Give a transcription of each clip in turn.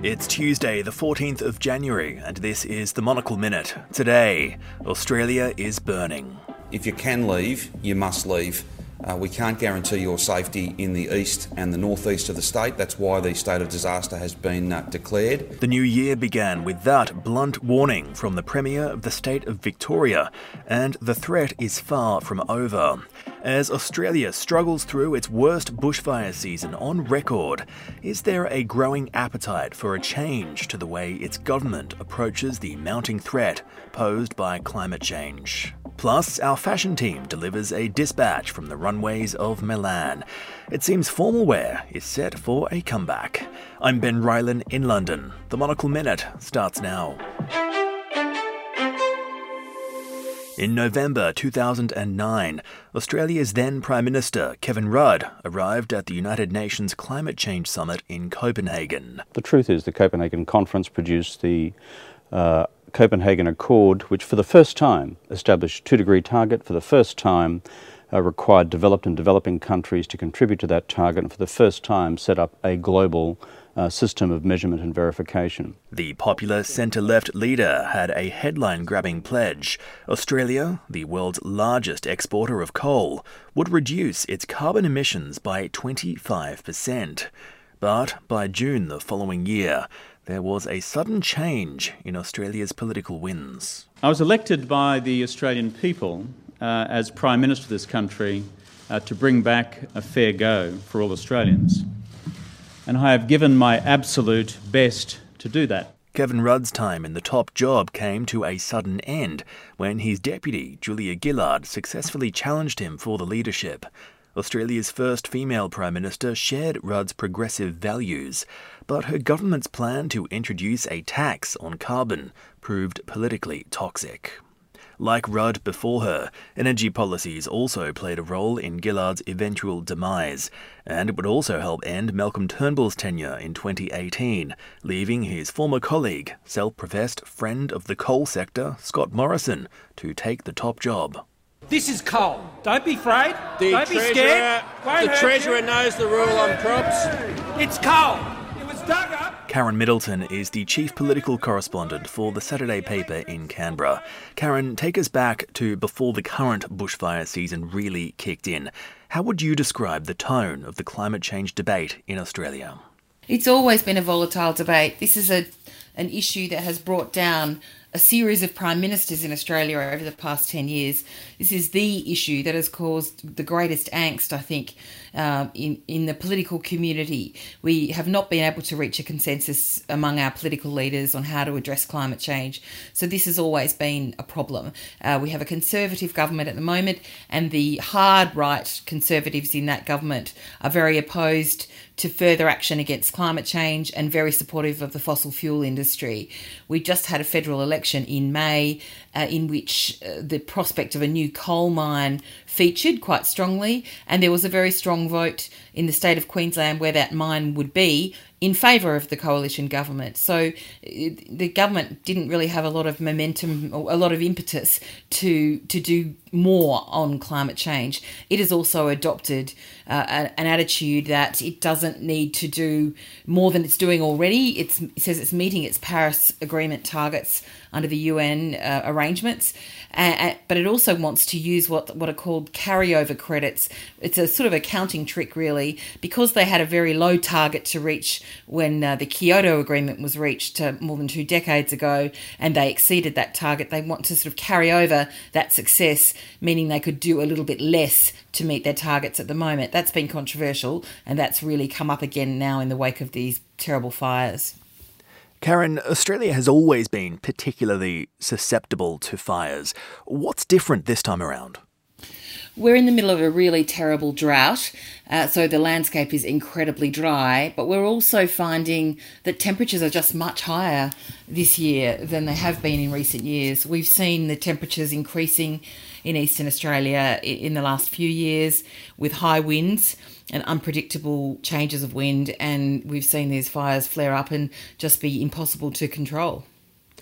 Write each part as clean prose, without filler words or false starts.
It's Tuesday, the 14th of January, and this is the Monocle Minute. Today, Australia is burning. If you can leave, you must leave. We can't guarantee your safety in the east and the northeast of the state. That's why the state of disaster has been declared. The new year began with that blunt warning from the Premier of the state of Victoria, and the threat is far from over. As Australia struggles through its worst bushfire season on record, is there a growing appetite for a change to the way its government approaches the mounting threat posed by climate change? Plus, our fashion team delivers a dispatch from the runways of Milan. It seems formal wear is set for a comeback. I'm Ben Rylan in London. The Monocle Minute starts now. In November 2009, Australia's then Prime Minister, Kevin Rudd, arrived at the United Nations Climate Change Summit in Copenhagen. The truth is the Copenhagen Conference produced the Copenhagen Accord, which for the first time established a 2-degree target, for the first time required developed and developing countries to contribute to that target, and for the first time set up a global system of measurement and verification. The popular centre-left leader had a headline-grabbing pledge. Australia, the world's largest exporter of coal, would reduce its carbon emissions by 25%. But by June the following year, there was a sudden change in Australia's political winds. I was elected by the Australian people as Prime Minister of this country to bring back a fair go for all Australians. And I have given my absolute best to do that. Kevin Rudd's time in the top job came to a sudden end when his deputy, Julia Gillard, successfully challenged him for the leadership. Australia's first female Prime Minister shared Rudd's progressive values, but her government's plan to introduce a tax on carbon proved politically toxic. Like Rudd before her, energy policies also played a role in Gillard's eventual demise, and it would also help end Malcolm Turnbull's tenure in 2018, leaving his former colleague, self-professed friend of the coal sector, Scott Morrison, to take the top job. This is coal. Don't be afraid. Don't be scared. The Treasurer knows the rule on crops. It's coal. It was dug up. Karen Middleton is the chief political correspondent for the Saturday paper in Canberra. Karen, take us back to before the current bushfire season really kicked in. How would you describe the tone of the climate change debate in Australia? It's always been a volatile debate. This is an issue that has brought down a series of prime ministers in Australia over the past 10 years. This is the issue that has caused the greatest angst, I think, in the political community. We have not been able to reach a consensus among our political leaders on how to address climate change. So this has always been a problem. We have a Conservative government at the moment, and the hard right Conservatives in that government are very opposed to further action against climate change and very supportive of the fossil fuel industry. We just had a federal election in May in which the prospect of a new coal mine featured quite strongly, and there was a very strong vote in the state of Queensland where that mine would be in favour of the coalition government. So the government didn't really have a lot of momentum or a lot of impetus to do more on climate change. It has also adopted an attitude that it doesn't need to do more than it's doing already. It says it's meeting its Paris Agreement targets under the UN arrangements, but it also wants to use what are called carryover credits. It's a sort of accounting trick, really, because they had a very low target to reach when the Kyoto Agreement was reached more than 2 decades ago, and they exceeded that target. They want to sort of carry over that success, meaning they could do a little bit less to meet their targets at the moment. That's been controversial, and that's really come up again now in the wake of these terrible fires. Karen, Australia has always been particularly susceptible to fires. What's different this time around? We're in the middle of a really terrible drought, so the landscape is incredibly dry, but we're also finding that temperatures are just much higher this year than they have been in recent years. We've seen the temperatures increasing in Eastern Australia in the last few years with high winds and unpredictable changes of wind, and we've seen these fires flare up and just be impossible to control.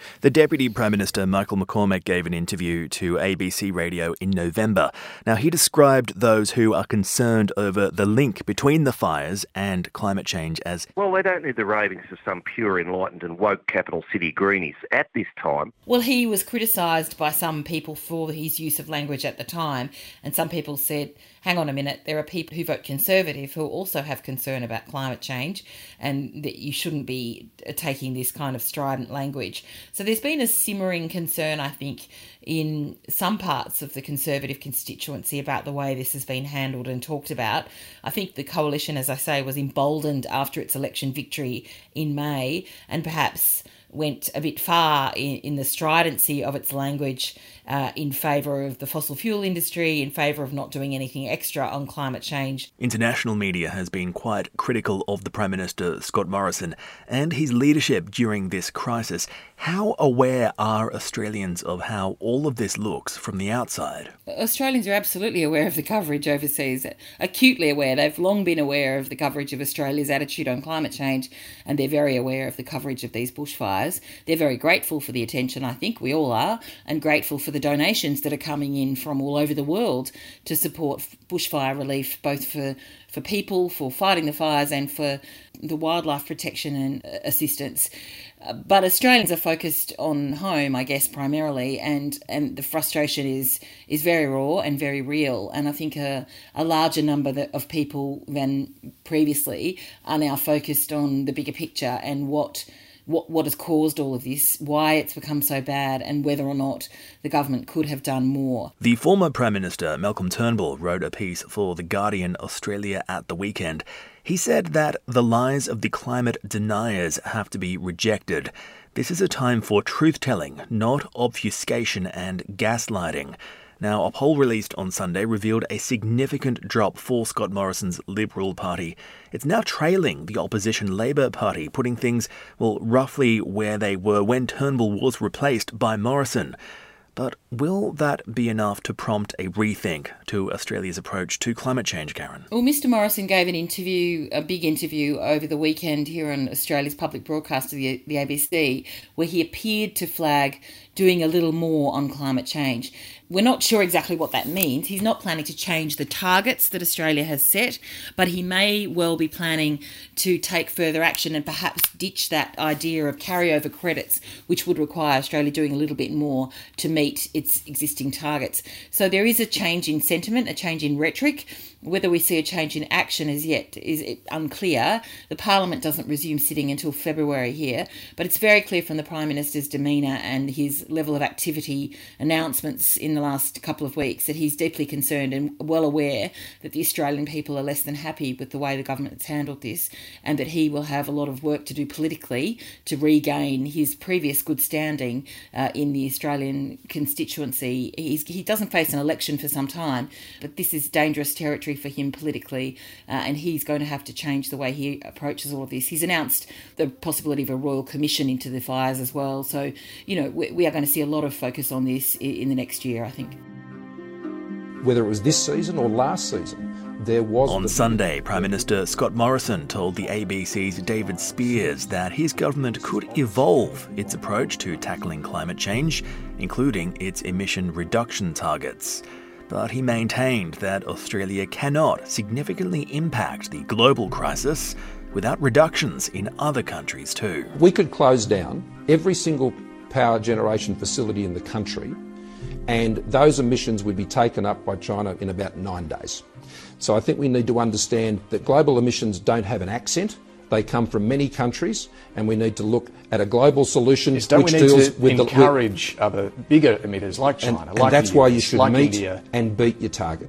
The Deputy Prime Minister, Michael McCormack, gave an interview to ABC Radio in November. Now, he described those who are concerned over the link between the fires and climate change as... Well, they don't need the ravings of some pure, enlightened and woke capital city greenies at this time. Well, he was criticised by some people for his use of language at the time, and some people said, hang on a minute, there are people who vote Conservative who also have concern about climate change, and that you shouldn't be taking this kind of strident language. So there's been a simmering concern, I think, in some parts of the Conservative constituency about the way this has been handled and talked about. I think the coalition, as I say, was emboldened after its election victory in May, and perhaps went a bit far in the stridency of its language in favour of the fossil fuel industry, in favour of not doing anything extra on climate change. International media has been quite critical of the Prime Minister, Scott Morrison, and his leadership during this crisis. How aware are Australians of how all of this looks from the outside? Australians are absolutely aware of the coverage overseas, acutely aware. They've long been aware of the coverage of Australia's attitude on climate change, and they're very aware of the coverage of these bushfires. They're very grateful for the attention, I think we all are, and grateful for the donations that are coming in from all over the world to support bushfire relief, both for people, for fighting the fires, and for the wildlife protection and assistance. But Australians are focused on home, I guess, primarily, and the frustration is very raw and very real. And I think a larger number of people than previously are now focused on the bigger picture and what has caused all of this, why it's become so bad, and whether or not the government could have done more. The former Prime Minister, Malcolm Turnbull, wrote a piece for The Guardian Australia at the weekend. He said that the lies of the climate deniers have to be rejected. This is a time for truth-telling, not obfuscation and gaslighting. Now, a poll released on Sunday revealed a significant drop for Scott Morrison's Liberal Party. It's now trailing the opposition Labor Party, putting things, well, roughly where they were when Turnbull was replaced by Morrison. But will that be enough to prompt a rethink to Australia's approach to climate change, Karen? Well, Mr Morrison gave an interview, a big interview, over the weekend here on Australia's public broadcaster, the ABC, where he appeared to flag doing a little more on climate change. We're not sure exactly what that means. He's not planning to change the targets that Australia has set, but he may well be planning to take further action and perhaps ditch that idea of carryover credits, which would require Australia doing a little bit more to meet its existing targets. So there is a change in sentiment, a change in rhetoric. Whether we see a change in action as yet is unclear. The Parliament doesn't resume sitting until February here, but it's very clear from the Prime Minister's demeanour and his level of activity announcements in the last couple of weeks that he's deeply concerned and well aware that the Australian people are less than happy with the way the government has handled this, and that he will have a lot of work to do politically to regain his previous good standing in the Australian constituency. He doesn't face an election for some time, but this is dangerous territory for him politically, and he's going to have to change the way he approaches all of this. He's announced the possibility of a royal commission into the fires as well. So, we are going to see a lot of focus on this in the next year, I think. Whether it was this season or last season, there was... On Sunday, Prime Minister Scott Morrison told the ABC's David Spears that his government could evolve its approach to tackling climate change, including its emission reduction targets. But he maintained that Australia cannot significantly impact the global crisis without reductions in other countries too. We could close down every single power generation facility in the country, and those emissions would be taken up by China in about 9 days. So I think we need to understand that global emissions don't have an accent. They come from many countries, and we need to look at a global solution which deals with the... Don't we need to encourage other bigger emitters like China, and that's the why US, you should like meet India, and beat your target.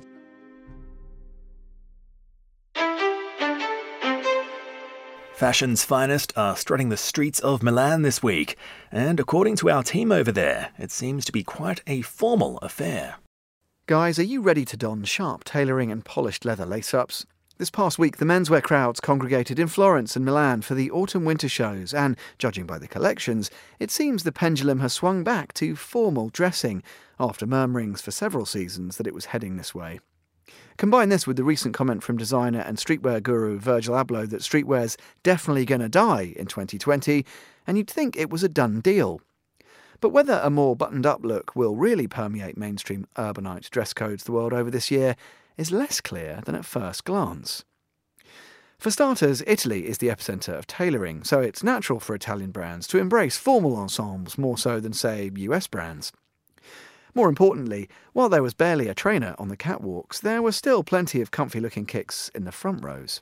Fashion's finest are strutting the streets of Milan this week, and according to our team over there, it seems to be quite a formal affair. Guys, are you ready to don sharp tailoring and polished leather lace-ups? This past week, the menswear crowds congregated in Florence and Milan for the autumn-winter shows, and, judging by the collections, it seems the pendulum has swung back to formal dressing, after murmurings for several seasons that it was heading this way. Combine this with the recent comment from designer and streetwear guru Virgil Abloh that streetwear's definitely going to die in 2020, and you'd think it was a done deal. But whether a more buttoned-up look will really permeate mainstream urbanite dress codes the world over this year is less clear than at first glance. For starters, Italy is the epicentre of tailoring, so it's natural for Italian brands to embrace formal ensembles more so than, say, US brands. More importantly, while there was barely a trainer on the catwalks, there were still plenty of comfy-looking kicks in the front rows.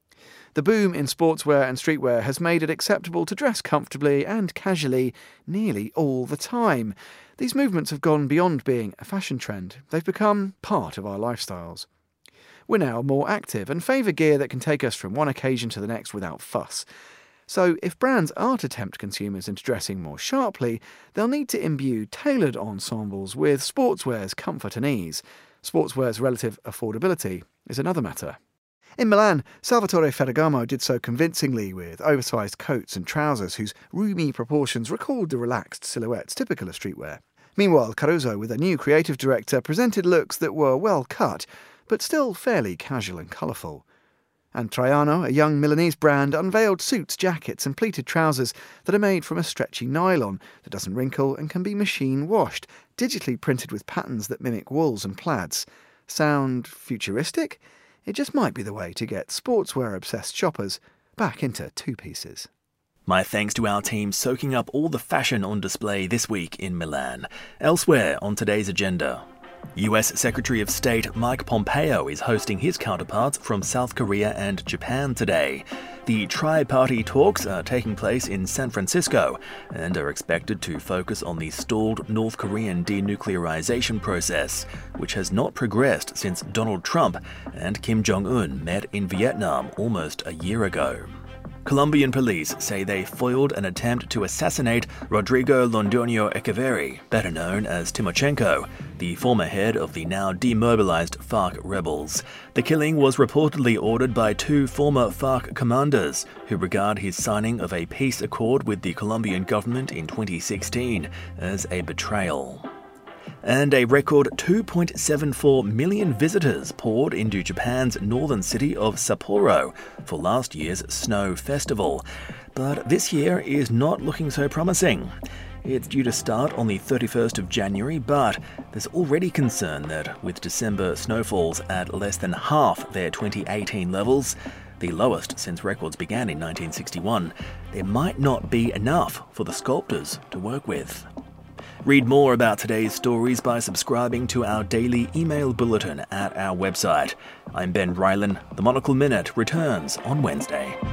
The boom in sportswear and streetwear has made it acceptable to dress comfortably and casually nearly all the time. These movements have gone beyond being a fashion trend. They've become part of our lifestyles. We're now more active and favour gear that can take us from one occasion to the next without fuss. So if brands are to tempt consumers into dressing more sharply, they'll need to imbue tailored ensembles with sportswear's comfort and ease. Sportswear's relative affordability is another matter. In Milan, Salvatore Ferragamo did so convincingly with oversized coats and trousers whose roomy proportions recalled the relaxed silhouettes typical of streetwear. Meanwhile, Caruso, with a new creative director, presented looks that were well cut, but still fairly casual and colourful. And Traiano, a young Milanese brand, unveiled suits, jackets and pleated trousers that are made from a stretchy nylon that doesn't wrinkle and can be machine washed, digitally printed with patterns that mimic wools and plaids. Sound futuristic? It just might be the way to get sportswear-obsessed shoppers back into two-pieces. My thanks to our team soaking up all the fashion on display this week in Milan. Elsewhere on today's agenda, US Secretary of State Mike Pompeo is hosting his counterparts from South Korea and Japan today. The tri-party talks are taking place in San Francisco and are expected to focus on the stalled North Korean denuclearization process, which has not progressed since Donald Trump and Kim Jong-un met in Vietnam almost a year ago. Colombian police say they foiled an attempt to assassinate Rodrigo Londoño Echeverri, better known as Timochenko, the former head of the now demobilized FARC rebels. The killing was reportedly ordered by two former FARC commanders who regard his signing of a peace accord with the Colombian government in 2016 as a betrayal. And a record 2.74 million visitors poured into Japan's northern city of Sapporo for last year's Snow Festival. But this year is not looking so promising. It's due to start on the 31st of January, but there's already concern that with December snowfalls at less than half their 2018 levels, the lowest since records began in 1961, there might not be enough for the sculptors to work with. Read more about today's stories by subscribing to our daily email bulletin at our website. I'm Ben Rylan. The Monocle Minute returns on Wednesday.